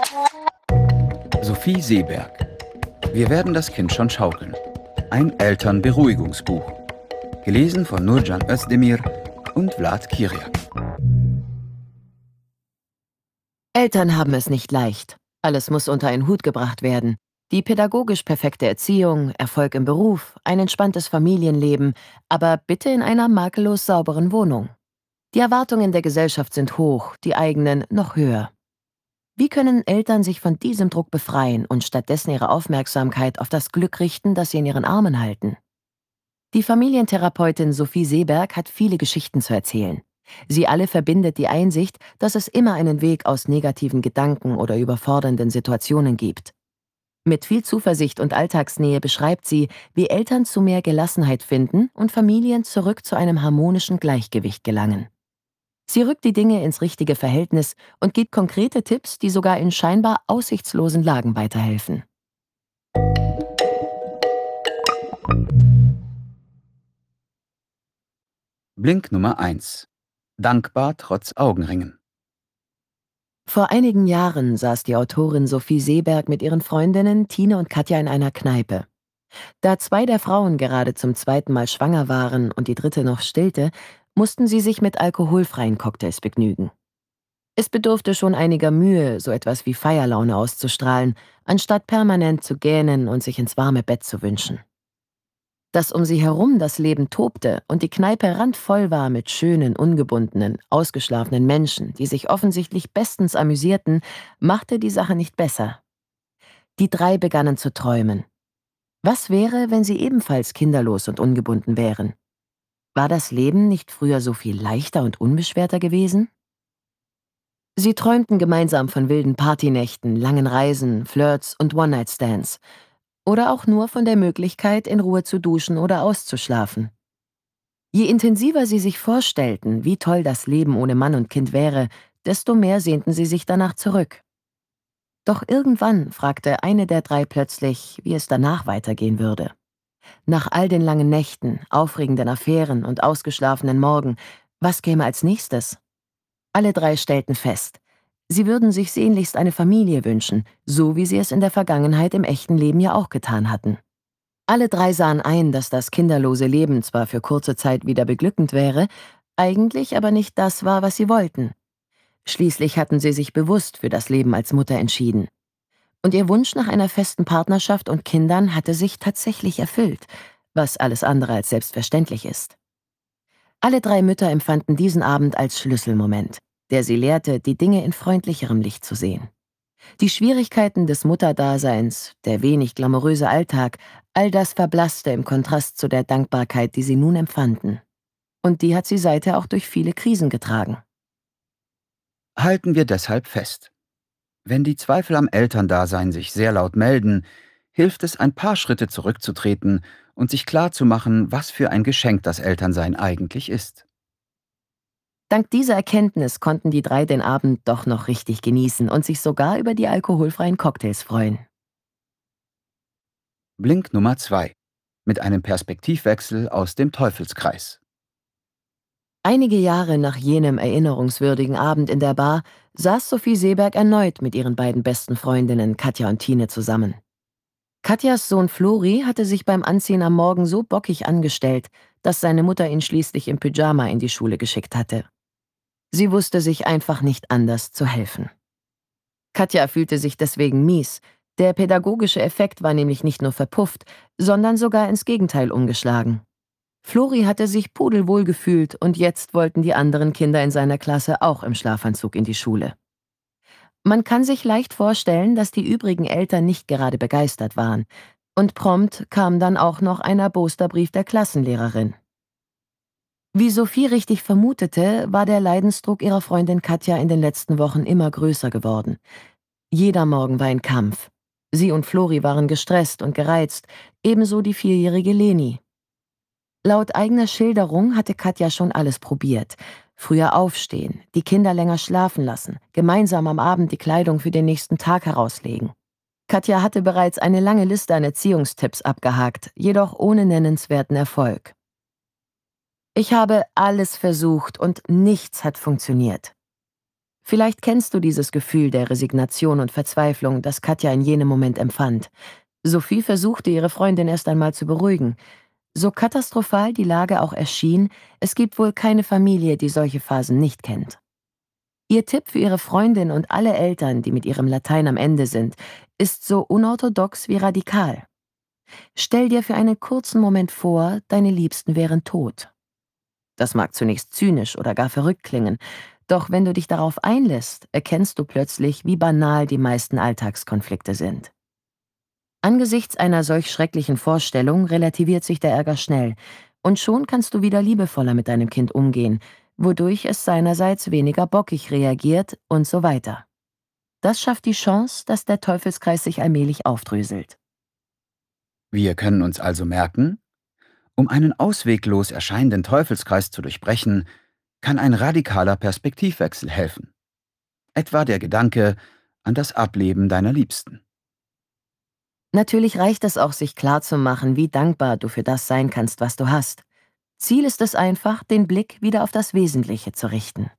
Sophie Seeberg. Wir werden das Kind schon schaukeln. Ein Elternberuhigungsbuch. Gelesen von Nurcan Özdemir und Vlad Kiriak. Eltern haben es nicht leicht. Alles muss unter einen Hut gebracht werden. Die pädagogisch perfekte Erziehung, Erfolg im Beruf, ein entspanntes Familienleben, aber bitte in einer makellos sauberen Wohnung. Die Erwartungen der Gesellschaft sind hoch, die eigenen noch höher. Wie können Eltern sich von diesem Druck befreien und stattdessen ihre Aufmerksamkeit auf das Glück richten, das sie in ihren Armen halten? Die Familientherapeutin Sophie Seeberg hat viele Geschichten zu erzählen. Sie alle verbindet die Einsicht, dass es immer einen Weg aus negativen Gedanken oder überfordernden Situationen gibt. Mit viel Zuversicht und Alltagsnähe beschreibt sie, wie Eltern zu mehr Gelassenheit finden und Familien zurück zu einem harmonischen Gleichgewicht gelangen. Sie rückt die Dinge ins richtige Verhältnis und gibt konkrete Tipps, die sogar in scheinbar aussichtslosen Lagen weiterhelfen. Blink Nummer 1. Dankbar trotz Augenringen. Vor einigen Jahren saß die Autorin Sophie Seeberg mit ihren Freundinnen Tine und Katja in einer Kneipe. Da zwei der Frauen gerade zum zweiten Mal schwanger waren und die dritte noch stillte, mussten sie sich mit alkoholfreien Cocktails begnügen. Es bedurfte schon einiger Mühe, so etwas wie Feierlaune auszustrahlen, anstatt permanent zu gähnen und sich ins warme Bett zu wünschen. Dass um sie herum das Leben tobte und die Kneipe randvoll war mit schönen, ungebundenen, ausgeschlafenen Menschen, die sich offensichtlich bestens amüsierten, machte die Sache nicht besser. Die drei begannen zu träumen. Was wäre, wenn sie ebenfalls kinderlos und ungebunden wären? War das Leben nicht früher so viel leichter und unbeschwerter gewesen? Sie träumten gemeinsam von wilden Partynächten, langen Reisen, Flirts und One-Night-Stands. Oder auch nur von der Möglichkeit, in Ruhe zu duschen oder auszuschlafen. Je intensiver sie sich vorstellten, wie toll das Leben ohne Mann und Kind wäre, desto mehr sehnten sie sich danach zurück. Doch irgendwann fragte eine der drei plötzlich, wie es danach weitergehen würde. Nach all den langen Nächten, aufregenden Affären und ausgeschlafenen Morgen, was käme als nächstes? Alle drei stellten fest, sie würden sich sehnlichst eine Familie wünschen, so wie sie es in der Vergangenheit im echten Leben ja auch getan hatten. Alle drei sahen ein, dass das kinderlose Leben zwar für kurze Zeit wieder beglückend wäre, eigentlich aber nicht das war, was sie wollten. Schließlich hatten sie sich bewusst für das Leben als Mutter entschieden. Und ihr Wunsch nach einer festen Partnerschaft und Kindern hatte sich tatsächlich erfüllt, was alles andere als selbstverständlich ist. Alle drei Mütter empfanden diesen Abend als Schlüsselmoment, der sie lehrte, die Dinge in freundlicherem Licht zu sehen. Die Schwierigkeiten des Mutterdaseins, der wenig glamouröse Alltag, all das verblasste im Kontrast zu der Dankbarkeit, die sie nun empfanden. Und die hat sie seither auch durch viele Krisen getragen. Halten wir deshalb fest. Wenn die Zweifel am Elterndasein sich sehr laut melden, hilft es, ein paar Schritte zurückzutreten und sich klarzumachen, was für ein Geschenk das Elternsein eigentlich ist. Dank dieser Erkenntnis konnten die drei den Abend doch noch richtig genießen und sich sogar über die alkoholfreien Cocktails freuen. Blink Nummer 2. Mit einem Perspektivwechsel aus dem Teufelskreis. Einige Jahre nach jenem erinnerungswürdigen Abend in der Bar saß Sophie Seeberg erneut mit ihren beiden besten Freundinnen Katja und Tine zusammen. Katjas Sohn Flori hatte sich beim Anziehen am Morgen so bockig angestellt, dass seine Mutter ihn schließlich im Pyjama in die Schule geschickt hatte. Sie wusste sich einfach nicht anders zu helfen. Katja fühlte sich deswegen mies. Der pädagogische Effekt war nämlich nicht nur verpufft, sondern sogar ins Gegenteil umgeschlagen. Flori hatte sich pudelwohl gefühlt und jetzt wollten die anderen Kinder in seiner Klasse auch im Schlafanzug in die Schule. Man kann sich leicht vorstellen, dass die übrigen Eltern nicht gerade begeistert waren. Und prompt kam dann auch noch ein erboster Brief der Klassenlehrerin. Wie Sophie richtig vermutete, war der Leidensdruck ihrer Freundin Katja in den letzten Wochen immer größer geworden. Jeder Morgen war ein Kampf. Sie und Flori waren gestresst und gereizt, ebenso die 4-jährige Leni. Laut eigener Schilderung hatte Katja schon alles probiert. Früher aufstehen, die Kinder länger schlafen lassen, gemeinsam am Abend die Kleidung für den nächsten Tag herauslegen. Katja hatte bereits eine lange Liste an Erziehungstipps abgehakt, jedoch ohne nennenswerten Erfolg. Ich habe alles versucht und nichts hat funktioniert. Vielleicht kennst du dieses Gefühl der Resignation und Verzweiflung, das Katja in jenem Moment empfand. Sophie versuchte, ihre Freundin erst einmal zu beruhigen. So katastrophal die Lage auch erschien, es gibt wohl keine Familie, die solche Phasen nicht kennt. Ihr Tipp für ihre Freundin und alle Eltern, die mit ihrem Latein am Ende sind, ist so unorthodox wie radikal. Stell dir für einen kurzen Moment vor, deine Liebsten wären tot. Das mag zunächst zynisch oder gar verrückt klingen, doch wenn du dich darauf einlässt, erkennst du plötzlich, wie banal die meisten Alltagskonflikte sind. Angesichts einer solch schrecklichen Vorstellung relativiert sich der Ärger schnell, und schon kannst du wieder liebevoller mit deinem Kind umgehen, wodurch es seinerseits weniger bockig reagiert und so weiter. Das schafft die Chance, dass der Teufelskreis sich allmählich aufdröselt. Wir können uns also merken, um einen ausweglos erscheinenden Teufelskreis zu durchbrechen, kann ein radikaler Perspektivwechsel helfen. Etwa der Gedanke an das Ableben deiner Liebsten. Natürlich reicht es auch, sich klarzumachen, wie dankbar du für das sein kannst, was du hast. Ziel ist es einfach, den Blick wieder auf das Wesentliche zu richten.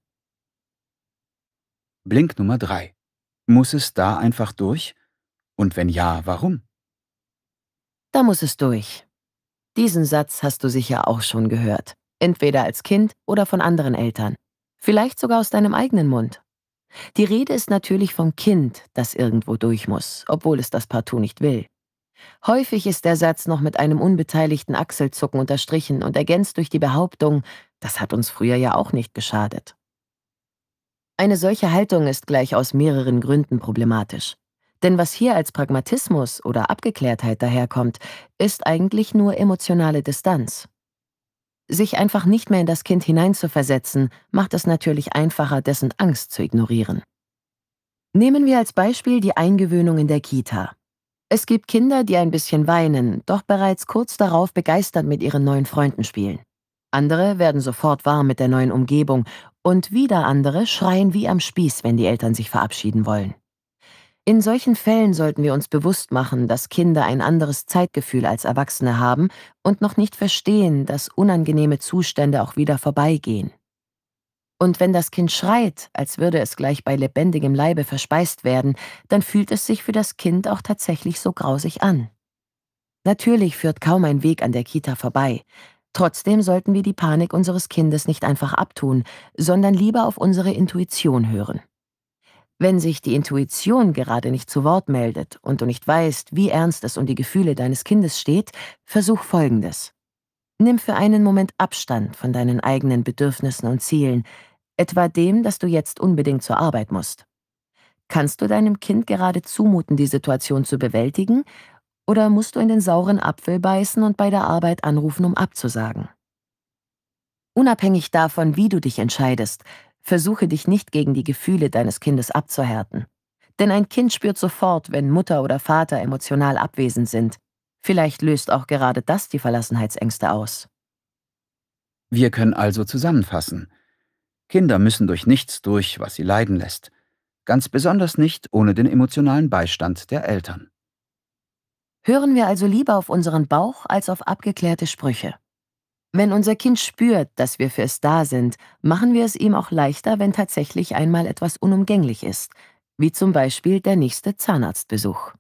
Blink Nummer 3. Muss es da einfach durch? Und wenn ja, warum? Da muss es durch. Diesen Satz hast du sicher auch schon gehört. Entweder als Kind oder von anderen Eltern. Vielleicht sogar aus deinem eigenen Mund. Die Rede ist natürlich vom Kind, das irgendwo durch muss, obwohl es das partout nicht will. Häufig ist der Satz noch mit einem unbeteiligten Achselzucken unterstrichen und ergänzt durch die Behauptung, das hat uns früher ja auch nicht geschadet. Eine solche Haltung ist gleich aus mehreren Gründen problematisch. Denn was hier als Pragmatismus oder Abgeklärtheit daherkommt, ist eigentlich nur emotionale Distanz. Sich einfach nicht mehr in das Kind hineinzuversetzen, macht es natürlich einfacher, dessen Angst zu ignorieren. Nehmen wir als Beispiel die Eingewöhnung in der Kita. Es gibt Kinder, die ein bisschen weinen, doch bereits kurz darauf begeistert mit ihren neuen Freunden spielen. Andere werden sofort warm mit der neuen Umgebung und wieder andere schreien wie am Spieß, wenn die Eltern sich verabschieden wollen. In solchen Fällen sollten wir uns bewusst machen, dass Kinder ein anderes Zeitgefühl als Erwachsene haben und noch nicht verstehen, dass unangenehme Zustände auch wieder vorbeigehen. Und wenn das Kind schreit, als würde es gleich bei lebendigem Leibe verspeist werden, dann fühlt es sich für das Kind auch tatsächlich so grausig an. Natürlich führt kaum ein Weg an der Kita vorbei. Trotzdem sollten wir die Panik unseres Kindes nicht einfach abtun, sondern lieber auf unsere Intuition hören. Wenn sich die Intuition gerade nicht zu Wort meldet und du nicht weißt, wie ernst es um die Gefühle deines Kindes steht, versuch Folgendes. Nimm für einen Moment Abstand von deinen eigenen Bedürfnissen und Zielen, etwa dem, dass du jetzt unbedingt zur Arbeit musst. Kannst du deinem Kind gerade zumuten, die Situation zu bewältigen, oder musst du in den sauren Apfel beißen und bei der Arbeit anrufen, um abzusagen? Unabhängig davon, wie du dich entscheidest, versuche dich nicht gegen die Gefühle deines Kindes abzuhärten. Denn ein Kind spürt sofort, wenn Mutter oder Vater emotional abwesend sind. Vielleicht löst auch gerade das die Verlassenheitsängste aus. Wir können also zusammenfassen. Kinder müssen durch nichts durch, was sie leiden lässt. Ganz besonders nicht ohne den emotionalen Beistand der Eltern. Hören wir also lieber auf unseren Bauch als auf abgeklärte Sprüche. Wenn unser Kind spürt, dass wir für es da sind, machen wir es ihm auch leichter, wenn tatsächlich einmal etwas unumgänglich ist, wie zum Beispiel der nächste Zahnarztbesuch.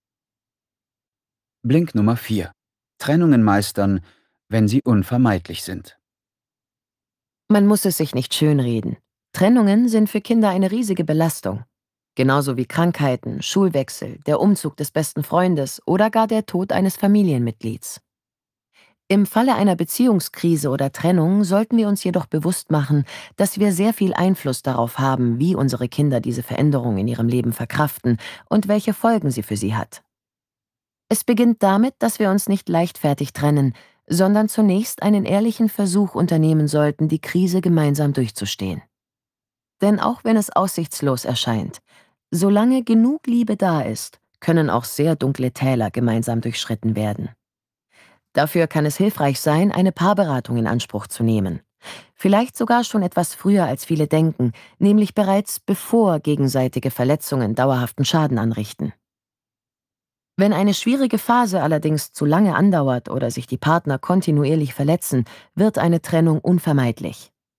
Blink Nummer 4. Trennungen meistern, wenn sie unvermeidlich sind. Man muss es sich nicht schönreden. Trennungen sind für Kinder eine riesige Belastung. Genauso wie Krankheiten, Schulwechsel, der Umzug des besten Freundes oder gar der Tod eines Familienmitglieds. Im Falle einer Beziehungskrise oder Trennung sollten wir uns jedoch bewusst machen, dass wir sehr viel Einfluss darauf haben, wie unsere Kinder diese Veränderung in ihrem Leben verkraften und welche Folgen sie für sie hat. Es beginnt damit, dass wir uns nicht leichtfertig trennen, sondern zunächst einen ehrlichen Versuch unternehmen sollten, die Krise gemeinsam durchzustehen. Denn auch wenn es aussichtslos erscheint, solange genug Liebe da ist, können auch sehr dunkle Täler gemeinsam durchschritten werden. Dafür kann es hilfreich sein, eine Paarberatung in Anspruch zu nehmen. Vielleicht sogar schon etwas früher, als viele denken, nämlich bereits bevor gegenseitige Verletzungen dauerhaften Schaden anrichten. Wenn eine schwierige Phase allerdings zu lange andauert oder sich die Partner kontinuierlich verletzen, wird eine Trennung unvermeidlich.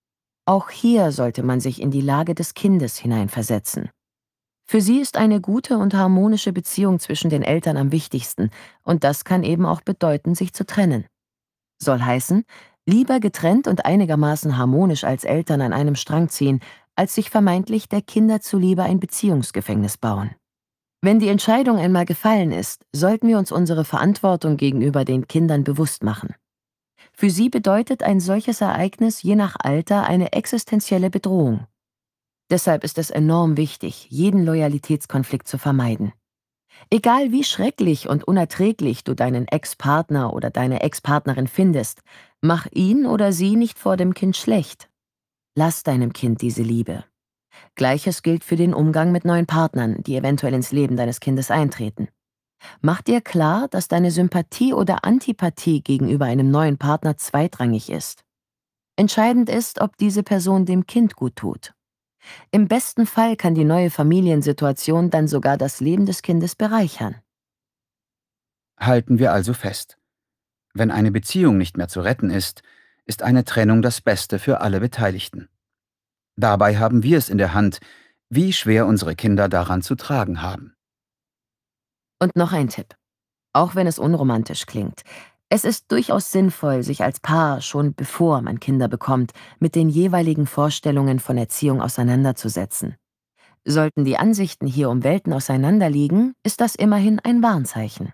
Auch hier sollte man sich in die Lage des Kindes hineinversetzen. Für sie ist eine gute und harmonische Beziehung zwischen den Eltern am wichtigsten, und das kann eben auch bedeuten, sich zu trennen. Soll heißen, lieber getrennt und einigermaßen harmonisch als Eltern an einem Strang ziehen, als sich vermeintlich der Kinder zuliebe ein Beziehungsgefängnis bauen. Wenn die Entscheidung einmal gefallen ist, sollten wir uns unsere Verantwortung gegenüber den Kindern bewusst machen. Für sie bedeutet ein solches Ereignis je nach Alter eine existenzielle Bedrohung. Deshalb ist es enorm wichtig, jeden Loyalitätskonflikt zu vermeiden. Egal wie schrecklich und unerträglich du deinen Ex-Partner oder deine Ex-Partnerin findest, mach ihn oder sie nicht vor dem Kind schlecht. Lass deinem Kind diese Liebe. Gleiches gilt für den Umgang mit neuen Partnern, die eventuell ins Leben deines Kindes eintreten. Mach dir klar, dass deine Sympathie oder Antipathie gegenüber einem neuen Partner zweitrangig ist. Entscheidend ist, ob diese Person dem Kind gut tut. Im besten Fall kann die neue Familiensituation dann sogar das Leben des Kindes bereichern. Halten wir also fest. Wenn eine Beziehung nicht mehr zu retten ist, ist eine Trennung das Beste für alle Beteiligten. Dabei haben wir es in der Hand, wie schwer unsere Kinder daran zu tragen haben. Und noch ein Tipp. Auch wenn es unromantisch klingt. Es ist durchaus sinnvoll, sich als Paar, schon bevor man Kinder bekommt, mit den jeweiligen Vorstellungen von Erziehung auseinanderzusetzen. Sollten die Ansichten hier um Welten auseinanderliegen, ist das immerhin ein Warnzeichen.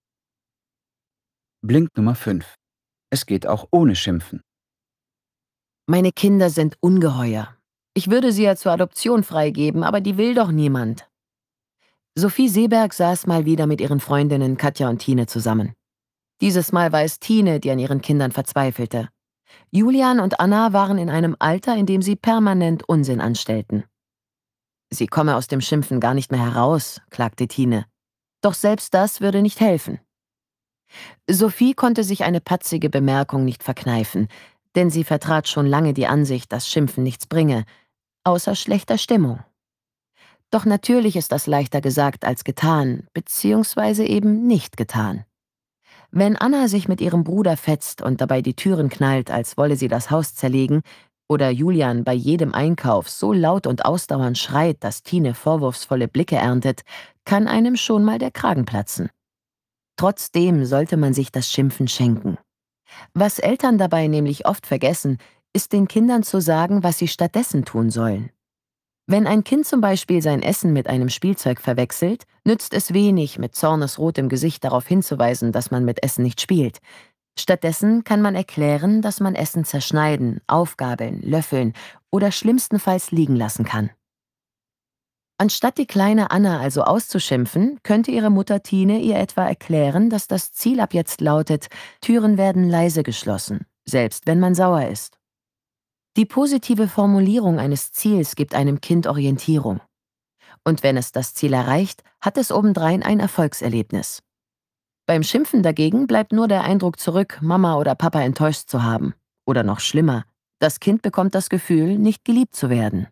Blink Nummer 5. Es geht auch ohne Schimpfen. Meine Kinder sind ungeheuer. Ich würde sie ja zur Adoption freigeben, aber die will doch niemand. Sophie Seeberg saß mal wieder mit ihren Freundinnen Katja und Tine zusammen. Dieses Mal war es Tine, die an ihren Kindern verzweifelte. Julian und Anna waren in einem Alter, in dem sie permanent Unsinn anstellten. Sie komme aus dem Schimpfen gar nicht mehr heraus, klagte Tine. Doch selbst das würde nicht helfen. Sophie konnte sich eine patzige Bemerkung nicht verkneifen, denn sie vertrat schon lange die Ansicht, dass Schimpfen nichts bringe, außer schlechter Stimmung. Doch natürlich ist das leichter gesagt als getan, beziehungsweise eben nicht getan. Wenn Anna sich mit ihrem Bruder fetzt und dabei die Türen knallt, als wolle sie das Haus zerlegen, oder Julian bei jedem Einkauf so laut und ausdauernd schreit, dass Tine vorwurfsvolle Blicke erntet, kann einem schon mal der Kragen platzen. Trotzdem sollte man sich das Schimpfen schenken. Was Eltern dabei nämlich oft vergessen, ist den Kindern zu sagen, was sie stattdessen tun sollen. Wenn ein Kind zum Beispiel sein Essen mit einem Spielzeug verwechselt, nützt es wenig, mit zornesrotem Gesicht darauf hinzuweisen, dass man mit Essen nicht spielt. Stattdessen kann man erklären, dass man Essen zerschneiden, aufgabeln, löffeln oder schlimmstenfalls liegen lassen kann. Anstatt die kleine Anna also auszuschimpfen, könnte ihre Mutter Tine ihr etwa erklären, dass das Ziel ab jetzt lautet: Türen werden leise geschlossen, selbst wenn man sauer ist. Die positive Formulierung eines Ziels gibt einem Kind Orientierung. Und wenn es das Ziel erreicht, hat es obendrein ein Erfolgserlebnis. Beim Schimpfen dagegen bleibt nur der Eindruck zurück, Mama oder Papa enttäuscht zu haben. Oder noch schlimmer, das Kind bekommt das Gefühl, nicht geliebt zu werden.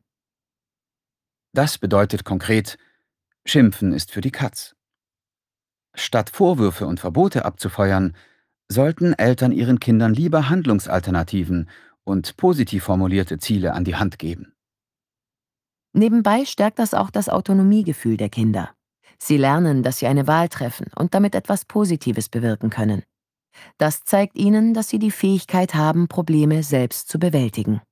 Das bedeutet konkret, Schimpfen ist für die Katz. Statt Vorwürfe und Verbote abzufeuern, sollten Eltern ihren Kindern lieber Handlungsalternativen und positiv formulierte Ziele an die Hand geben. Nebenbei stärkt das auch das Autonomiegefühl der Kinder. Sie lernen, dass sie eine Wahl treffen und damit etwas Positives bewirken können. Das zeigt ihnen, dass sie die Fähigkeit haben, Probleme selbst zu bewältigen.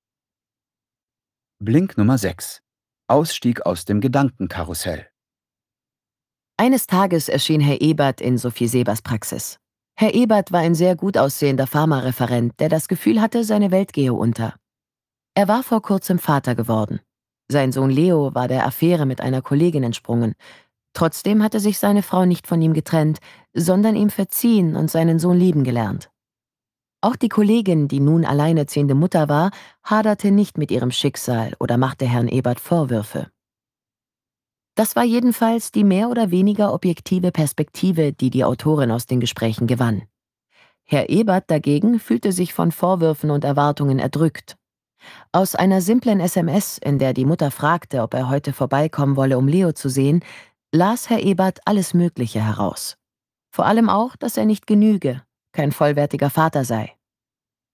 Blink Nummer 6. Ausstieg aus dem Gedankenkarussell. Eines Tages erschien Herr Ebert in Sophie Sebers Praxis. Herr Ebert war ein sehr gut aussehender Pharmareferent, der das Gefühl hatte, seine Welt gehe unter. Er war vor kurzem Vater geworden. Sein Sohn Leo war der Affäre mit einer Kollegin entsprungen. Trotzdem hatte sich seine Frau nicht von ihm getrennt, sondern ihm verziehen und seinen Sohn lieben gelernt. Auch die Kollegin, die nun alleinerziehende Mutter war, haderte nicht mit ihrem Schicksal oder machte Herrn Ebert Vorwürfe. Das war jedenfalls die mehr oder weniger objektive Perspektive, die die Autorin aus den Gesprächen gewann. Herr Ebert dagegen fühlte sich von Vorwürfen und Erwartungen erdrückt. Aus einer simplen SMS, in der die Mutter fragte, ob er heute vorbeikommen wolle, um Leo zu sehen, las Herr Ebert alles Mögliche heraus. Vor allem auch, dass er nicht genüge, kein vollwertiger Vater sei.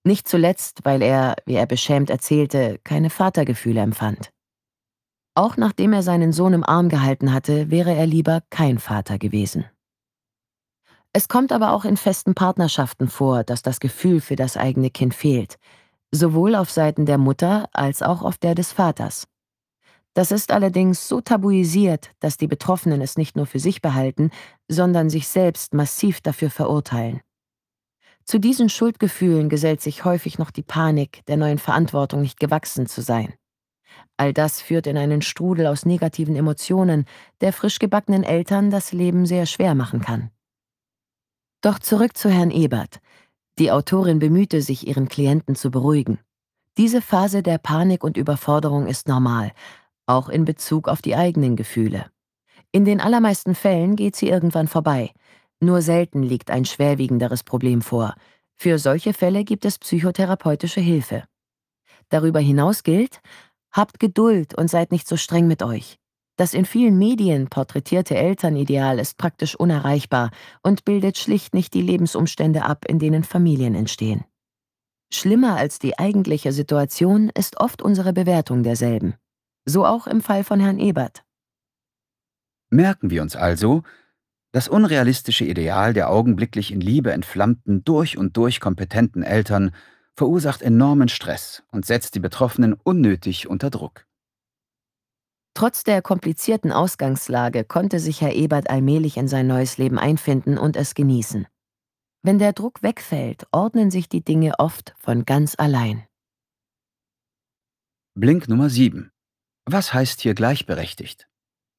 Nicht zuletzt, weil er, wie er beschämt erzählte, keine Vatergefühle empfand. Auch nachdem er seinen Sohn im Arm gehalten hatte, wäre er lieber kein Vater gewesen. Es kommt aber auch in festen Partnerschaften vor, dass das Gefühl für das eigene Kind fehlt, sowohl auf Seiten der Mutter als auch auf der des Vaters. Das ist allerdings so tabuisiert, dass die Betroffenen es nicht nur für sich behalten, sondern sich selbst massiv dafür verurteilen. Zu diesen Schuldgefühlen gesellt sich häufig noch die Panik, der neuen Verantwortung nicht gewachsen zu sein. All das führt in einen Strudel aus negativen Emotionen, der frisch gebackenen Eltern das Leben sehr schwer machen kann. Doch zurück zu Herrn Ebert. Die Autorin bemühte sich, ihren Klienten zu beruhigen. Diese Phase der Panik und Überforderung ist normal, auch in Bezug auf die eigenen Gefühle. In den allermeisten Fällen geht sie irgendwann vorbei. Nur selten liegt ein schwerwiegenderes Problem vor. Für solche Fälle gibt es psychotherapeutische Hilfe. Darüber hinaus gilt: Habt Geduld und seid nicht so streng mit euch. Das in vielen Medien porträtierte Elternideal ist praktisch unerreichbar und bildet schlicht nicht die Lebensumstände ab, in denen Familien entstehen. Schlimmer als die eigentliche Situation ist oft unsere Bewertung derselben. So auch im Fall von Herrn Ebert. Merken wir uns also, das unrealistische Ideal der augenblicklich in Liebe entflammten, durch und durch kompetenten Eltern verursacht enormen Stress und setzt die Betroffenen unnötig unter Druck. Trotz der komplizierten Ausgangslage konnte sich Herr Ebert allmählich in sein neues Leben einfinden und es genießen. Wenn der Druck wegfällt, ordnen sich die Dinge oft von ganz allein. Blink Nummer 7. Was heißt hier gleichberechtigt?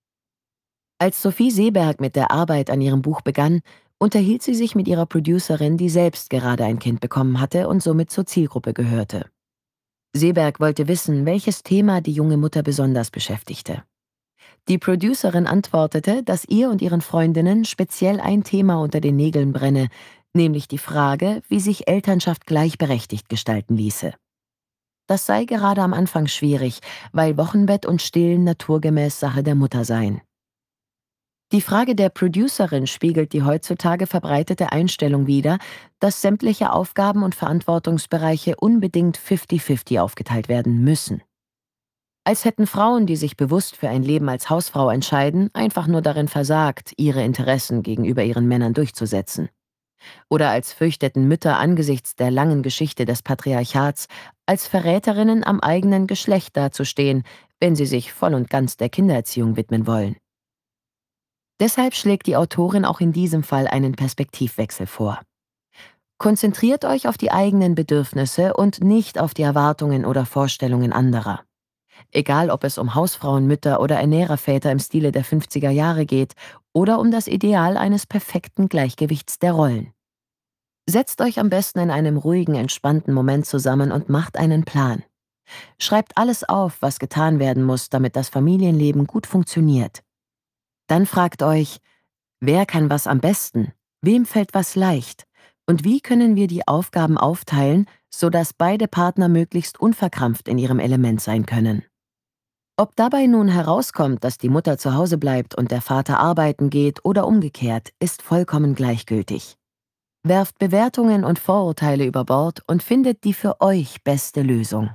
Als Sophie Seeberg mit der Arbeit an ihrem Buch begann, unterhielt sie sich mit ihrer Producerin, die selbst gerade ein Kind bekommen hatte und somit zur Zielgruppe gehörte. Seeberg wollte wissen, welches Thema die junge Mutter besonders beschäftigte. Die Producerin antwortete, dass ihr und ihren Freundinnen speziell ein Thema unter den Nägeln brenne, nämlich die Frage, wie sich Elternschaft gleichberechtigt gestalten ließe. Das sei gerade am Anfang schwierig, weil Wochenbett und Stillen naturgemäß Sache der Mutter seien. Die Frage der Producerin spiegelt die heutzutage verbreitete Einstellung wider, dass sämtliche Aufgaben und Verantwortungsbereiche unbedingt 50-50 aufgeteilt werden müssen. Als hätten Frauen, die sich bewusst für ein Leben als Hausfrau entscheiden, einfach nur darin versagt, ihre Interessen gegenüber ihren Männern durchzusetzen. Oder als fürchteten Mütter angesichts der langen Geschichte des Patriarchats als Verräterinnen am eigenen Geschlecht dazustehen, wenn sie sich voll und ganz der Kindererziehung widmen wollen. Deshalb schlägt die Autorin auch in diesem Fall einen Perspektivwechsel vor. Konzentriert euch auf die eigenen Bedürfnisse und nicht auf die Erwartungen oder Vorstellungen anderer. Egal, ob es um Hausfrauenmütter oder Ernährerväter im Stile der 50er Jahre geht oder um das Ideal eines perfekten Gleichgewichts der Rollen. Setzt euch am besten in einem ruhigen, entspannten Moment zusammen und macht einen Plan. Schreibt alles auf, was getan werden muss, damit das Familienleben gut funktioniert. Dann fragt euch: Wer kann was am besten? Wem fällt was leicht? Und wie können wir die Aufgaben aufteilen, sodass beide Partner möglichst unverkrampft in ihrem Element sein können? Ob dabei nun herauskommt, dass die Mutter zu Hause bleibt und der Vater arbeiten geht oder umgekehrt, ist vollkommen gleichgültig. Werft Bewertungen und Vorurteile über Bord und findet die für euch beste Lösung.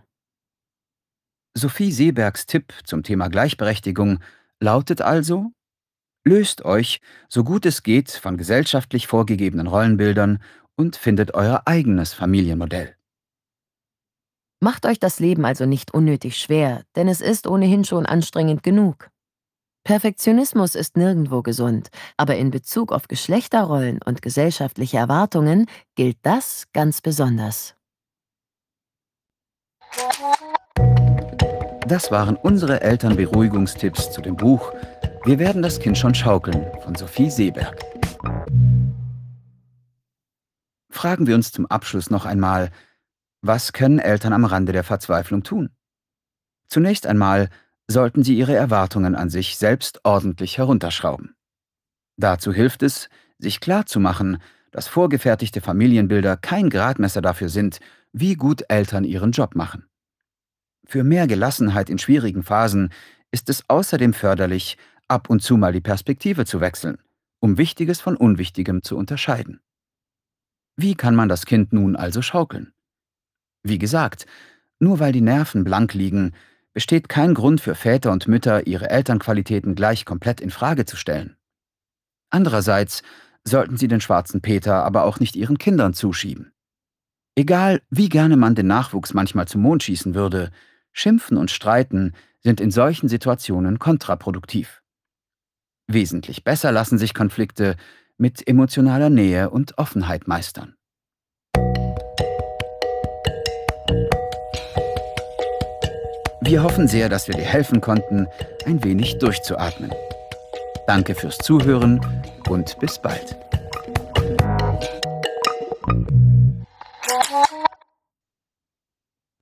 Sophie Seebergs Tipp zum Thema Gleichberechtigung lautet also: Löst euch, so gut es geht, von gesellschaftlich vorgegebenen Rollenbildern und findet euer eigenes Familienmodell. Macht euch das Leben also nicht unnötig schwer, denn es ist ohnehin schon anstrengend genug. Perfektionismus ist nirgendwo gesund, aber in Bezug auf Geschlechterrollen und gesellschaftliche Erwartungen gilt das ganz besonders. Das waren unsere Elternberuhigungstipps zu dem Buch Wir werden das Kind schon schaukeln von Sophie Seeberg. Fragen wir uns zum Abschluss noch einmal: Was können Eltern am Rande der Verzweiflung tun? Zunächst einmal sollten sie ihre Erwartungen an sich selbst ordentlich herunterschrauben. Dazu hilft es, sich klarzumachen, dass vorgefertigte Familienbilder kein Gradmesser dafür sind, wie gut Eltern ihren Job machen. Für mehr Gelassenheit in schwierigen Phasen ist es außerdem förderlich, ab und zu mal die Perspektive zu wechseln, um Wichtiges von Unwichtigem zu unterscheiden. Wie kann man das Kind nun also schaukeln? Wie gesagt, nur weil die Nerven blank liegen, besteht kein Grund für Väter und Mütter, ihre Elternqualitäten gleich komplett in Frage zu stellen. Andererseits sollten sie den schwarzen Peter aber auch nicht ihren Kindern zuschieben. Egal, wie gerne man den Nachwuchs manchmal zum Mond schießen würde, Schimpfen und Streiten sind in solchen Situationen kontraproduktiv. Wesentlich besser lassen sich Konflikte mit emotionaler Nähe und Offenheit meistern. Wir hoffen sehr, dass wir dir helfen konnten, ein wenig durchzuatmen. Danke fürs Zuhören und bis bald.